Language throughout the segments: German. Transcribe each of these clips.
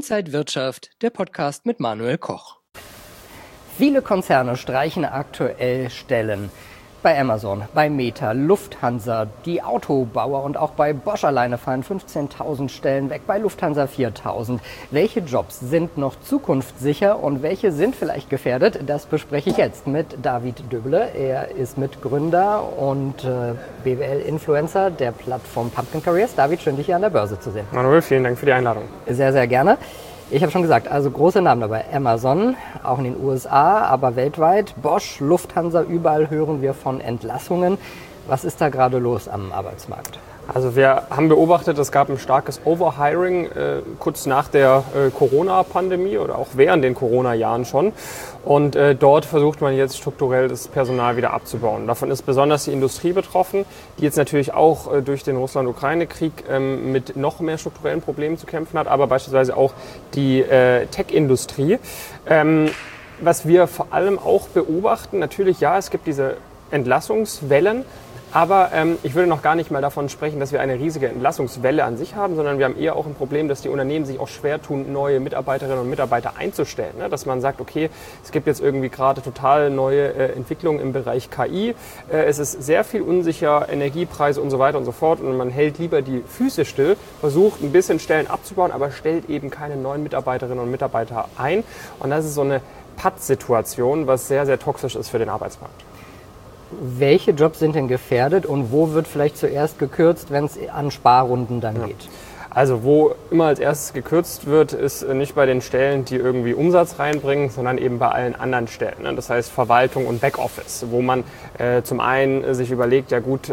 Inside Wirtschaft, der Podcast mit Manuel Koch. Viele Konzerne streichen aktuell Stellen. Bei Amazon, bei Meta, Lufthansa, die Autobauer und auch bei Bosch alleine fallen 15.000 Stellen weg, bei Lufthansa 4.000. Welche Jobs sind noch zukunftssicher und welche sind vielleicht gefährdet? Das bespreche ich jetzt mit David Döble. Er ist Mitgründer und BWL-Influencer der Plattform Pumpkin Careers. David, schön, dich hier an der Börse zu sehen. Manuel, vielen Dank für die Einladung. Sehr, sehr gerne. Ich habe schon gesagt, also große Namen dabei. Amazon, auch in den USA, aber weltweit. Bosch, Lufthansa, überall hören wir von Entlassungen. Was ist da gerade los am Arbeitsmarkt? Also wir haben beobachtet, es gab ein starkes Overhiring kurz nach der Corona-Pandemie oder auch während den Corona-Jahren schon. Und dort versucht man jetzt strukturell das Personal wieder abzubauen. Davon ist besonders die Industrie betroffen, die jetzt natürlich auch durch den Russland-Ukraine-Krieg mit noch mehr strukturellen Problemen zu kämpfen hat, aber beispielsweise auch die Tech-Industrie. Was wir vor allem auch beobachten, natürlich ja, es gibt diese Entlassungswellen, aber ich würde noch gar nicht mal davon sprechen, dass wir eine riesige Entlassungswelle an sich haben, sondern wir haben eher auch ein Problem, dass die Unternehmen sich auch schwer tun, neue Mitarbeiterinnen und Mitarbeiter einzustellen. Ne? Dass man sagt, okay, es gibt jetzt irgendwie gerade total neue Entwicklungen im Bereich KI. Es ist sehr viel unsicher, Energiepreise und so weiter und so fort. Und man hält lieber die Füße still, versucht ein bisschen Stellen abzubauen, aber stellt eben keine neuen Mitarbeiterinnen und Mitarbeiter ein. Und das ist so eine Pattsituation, was sehr, sehr toxisch ist für den Arbeitsmarkt. Welche Jobs sind denn gefährdet und wo wird vielleicht zuerst gekürzt, wenn es an Sparrunden dann geht? Also wo immer als erstes gekürzt wird, ist nicht bei den Stellen, die irgendwie Umsatz reinbringen, sondern eben bei allen anderen Stellen. Ne? Das heißt Verwaltung und Backoffice, wo man zum einen sich überlegt, ja gut,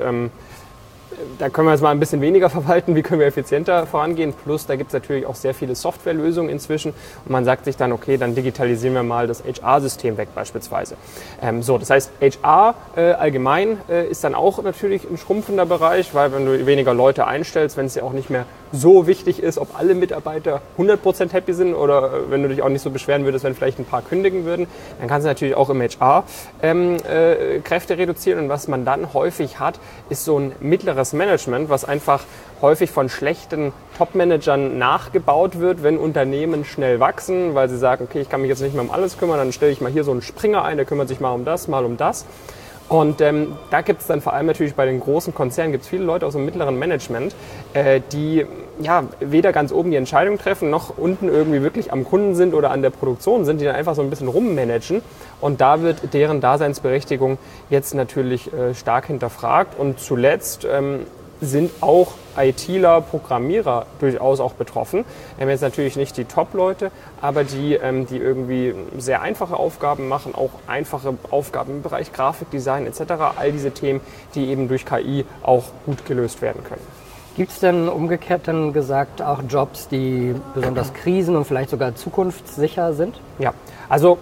da können wir jetzt mal ein bisschen weniger verwalten, wie können wir effizienter vorangehen. Plus, da gibt es natürlich auch sehr viele Softwarelösungen inzwischen. Und man sagt sich dann, okay, dann digitalisieren wir mal das HR-System weg beispielsweise. Das heißt, HR allgemein ist dann auch natürlich ein schrumpfender Bereich, weil wenn du weniger Leute einstellst, wenn es ja auch nicht mehr so wichtig ist, ob alle Mitarbeiter 100% happy sind oder wenn du dich auch nicht so beschweren würdest, wenn vielleicht ein paar kündigen würden, dann kannst du natürlich auch im HR Kräfte reduzieren. Und was man dann häufig hat, ist so ein mittleres Management, was einfach häufig von schlechten Top-Managern nachgebaut wird, wenn Unternehmen schnell wachsen, weil sie sagen, okay, ich kann mich jetzt nicht mehr um alles kümmern, dann stelle ich mal hier so einen Springer ein, der kümmert sich mal um das, mal um das. Und da gibt es dann vor allem natürlich bei den großen Konzernen gibt es viele Leute aus dem mittleren Management, die ja weder ganz oben die Entscheidung treffen, noch unten irgendwie wirklich am Kunden sind oder an der Produktion sind, die dann einfach so ein bisschen rummanagen. Und da wird deren Daseinsberechtigung jetzt natürlich stark hinterfragt. Und zuletzt sind auch ITler, Programmierer durchaus auch betroffen. Wir haben jetzt natürlich nicht die Top-Leute, aber die irgendwie sehr einfache Aufgaben machen, auch einfache Aufgaben im Bereich Grafikdesign etc. All diese Themen, die eben durch KI auch gut gelöst werden können. Gibt es denn umgekehrt dann gesagt auch Jobs, die besonders krisen- und vielleicht sogar zukunftssicher sind? Ja, also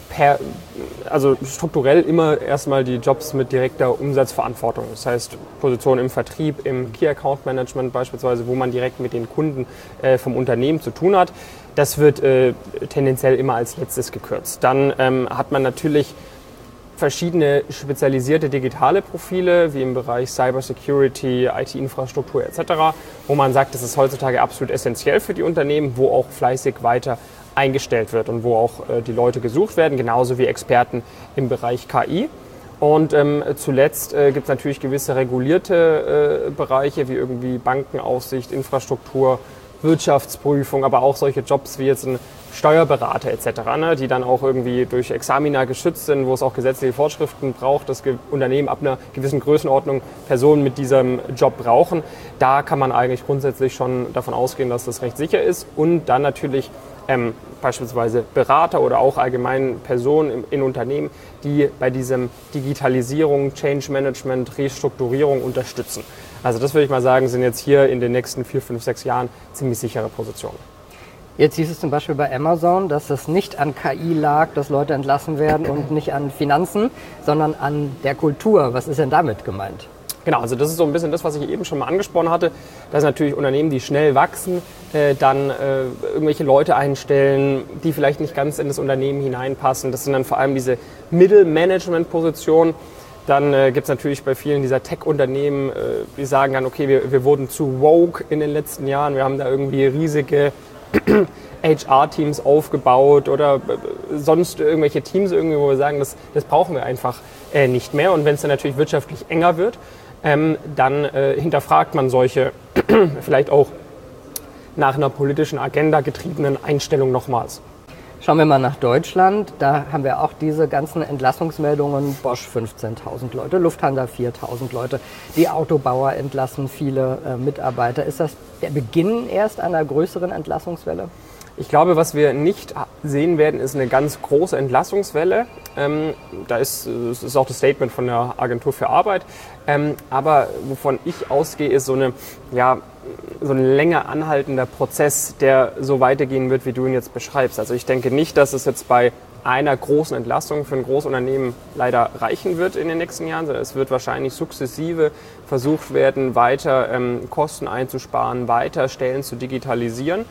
strukturell immer erstmal die Jobs mit direkter Umsatzverantwortung. Das heißt Positionen im Vertrieb, im Key Account Management beispielsweise, wo man direkt mit den Kunden vom Unternehmen zu tun hat. Das wird tendenziell immer als letztes gekürzt. Dann hat man natürlich verschiedene spezialisierte digitale Profile, wie im Bereich Cybersecurity, IT-Infrastruktur etc., wo man sagt, das ist heutzutage absolut essentiell für die Unternehmen, wo auch fleißig weiter eingestellt wird und wo auch die Leute gesucht werden, genauso wie Experten im Bereich KI. Und zuletzt gibt es natürlich gewisse regulierte Bereiche wie irgendwie Bankenaufsicht, Infrastruktur, Wirtschaftsprüfung, aber auch solche Jobs wie jetzt ein Steuerberater etc., ne, die dann auch irgendwie durch Examina geschützt sind, wo es auch gesetzliche Vorschriften braucht, dass Unternehmen ab einer gewissen Größenordnung Personen mit diesem Job brauchen. Da kann man eigentlich grundsätzlich schon davon ausgehen, dass das recht sicher ist. Und dann natürlich beispielsweise Berater oder auch allgemein Personen in Unternehmen, die bei diesem Digitalisierung, Change Management, Restrukturierung unterstützen. Also das würde ich mal sagen, sind jetzt hier in den nächsten 4, 5, 6 Jahren ziemlich sichere Positionen. Jetzt hieß es zum Beispiel bei Amazon, dass es nicht an KI lag, dass Leute entlassen werden und nicht an Finanzen, sondern an der Kultur. Was ist denn damit gemeint? Genau, also das ist so ein bisschen das, was ich eben schon mal angesprochen hatte, dass natürlich Unternehmen, die schnell wachsen, dann irgendwelche Leute einstellen, die vielleicht nicht ganz in das Unternehmen hineinpassen. Das sind dann vor allem diese Middle-Management-Positionen. Dann gibt es natürlich bei vielen dieser Tech-Unternehmen, die sagen dann, okay, wir wurden zu woke in den letzten Jahren, wir haben da irgendwie riesige HR-Teams aufgebaut oder sonst irgendwelche Teams irgendwie, wo wir sagen, das brauchen wir einfach nicht mehr. Und wenn es dann natürlich wirtschaftlich enger wird, dann hinterfragt man solche vielleicht auch nach einer politischen Agenda getriebenen Einstellungen nochmals. Schauen wir mal nach Deutschland. Da haben wir auch diese ganzen Entlassungsmeldungen. Bosch 15.000 Leute, Lufthansa 4.000 Leute. Die Autobauer entlassen viele Mitarbeiter. Ist das der Beginn erst einer größeren Entlassungswelle? Ich glaube, was wir nicht sehen werden, ist eine ganz große Entlassungswelle. Das ist auch das Statement von der Agentur für Arbeit. Aber wovon ich ausgehe, ist so ein länger anhaltender Prozess, der so weitergehen wird, wie du ihn jetzt beschreibst. Also ich denke nicht, dass es jetzt bei einer großen Entlassung für ein Großunternehmen leider reichen wird in den nächsten Jahren, sondern es wird wahrscheinlich sukzessive versucht werden, weiter Kosten einzusparen, weiter Stellen zu digitalisieren.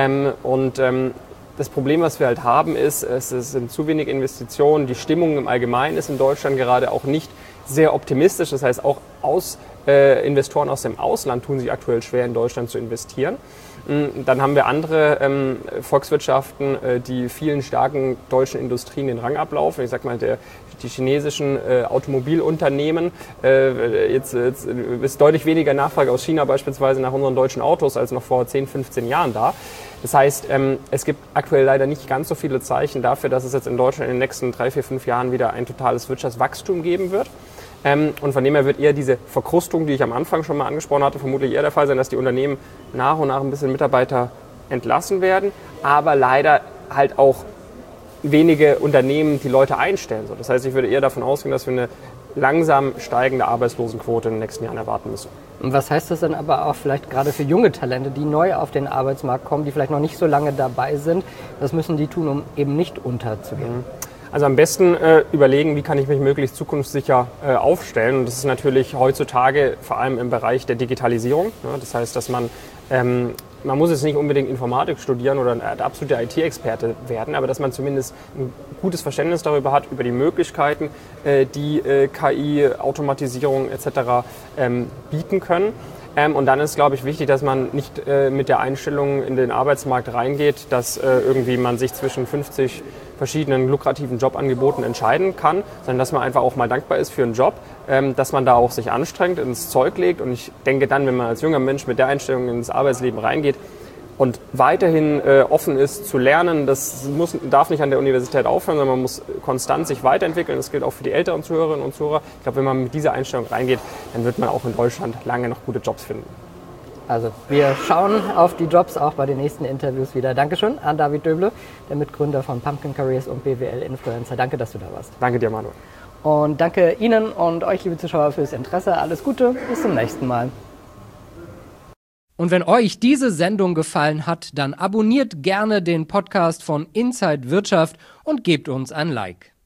Das Problem, was wir halt haben, ist, es sind zu wenig Investitionen. Die Stimmung im Allgemeinen ist in Deutschland gerade auch nicht sehr optimistisch. Das heißt, auch Investoren aus dem Ausland tun sich aktuell schwer, in Deutschland zu investieren. Dann haben wir andere Volkswirtschaften, die vielen starken deutschen Industrien den Rang ablaufen. Ich sag mal, die chinesischen Automobilunternehmen, jetzt ist deutlich weniger Nachfrage aus China beispielsweise nach unseren deutschen Autos als noch vor 10, 15 Jahren da. Das heißt, es gibt aktuell leider nicht ganz so viele Zeichen dafür, dass es jetzt in Deutschland in den nächsten 3, 4, 5 Jahren wieder ein totales Wirtschaftswachstum geben wird. Und von dem her wird eher diese Verkrustung, die ich am Anfang schon mal angesprochen hatte, vermutlich eher der Fall sein, dass die Unternehmen nach und nach ein bisschen Mitarbeiter entlassen werden, aber leider halt auch wenige Unternehmen die Leute einstellen. Das heißt, ich würde eher davon ausgehen, dass wir eine langsam steigende Arbeitslosenquote in den nächsten Jahren erwarten müssen. Und was heißt das denn aber auch vielleicht gerade für junge Talente, die neu auf den Arbeitsmarkt kommen, die vielleicht noch nicht so lange dabei sind? Was müssen die tun, um eben nicht unterzugehen? Also am besten überlegen, wie kann ich mich möglichst zukunftssicher aufstellen. Und das ist natürlich heutzutage vor allem im Bereich der Digitalisierung. Ja, das heißt, dass man muss jetzt nicht unbedingt Informatik studieren oder ein absoluter IT-Experte werden, aber dass man zumindest ein gutes Verständnis darüber hat, über die Möglichkeiten, die KI, Automatisierung etc. Bieten können. Und dann ist, glaube ich, wichtig, dass man nicht mit der Einstellung in den Arbeitsmarkt reingeht, dass irgendwie man sich zwischen 50 verschiedenen lukrativen Jobangeboten entscheiden kann, sondern dass man einfach auch mal dankbar ist für einen Job, dass man da auch sich anstrengt, ins Zeug legt. Und ich denke dann, wenn man als junger Mensch mit der Einstellung ins Arbeitsleben reingeht und weiterhin offen ist zu lernen, darf nicht an der Universität aufhören, sondern man muss konstant sich weiterentwickeln. Das gilt auch für die älteren Zuhörerinnen und Zuhörer. Ich glaube, wenn man mit dieser Einstellung reingeht, dann wird man auch in Deutschland lange noch gute Jobs finden. Also wir schauen auf die Jobs auch bei den nächsten Interviews wieder. Dankeschön an David Döble, der Mitgründer von Pumpkin Careers und BWL Influencer. Danke, dass du da warst. Danke dir, Manuel. Und danke Ihnen und euch, liebe Zuschauer, fürs Interesse. Alles Gute, bis zum nächsten Mal. Und wenn euch diese Sendung gefallen hat, dann abonniert gerne den Podcast von Inside Wirtschaft und gebt uns ein Like.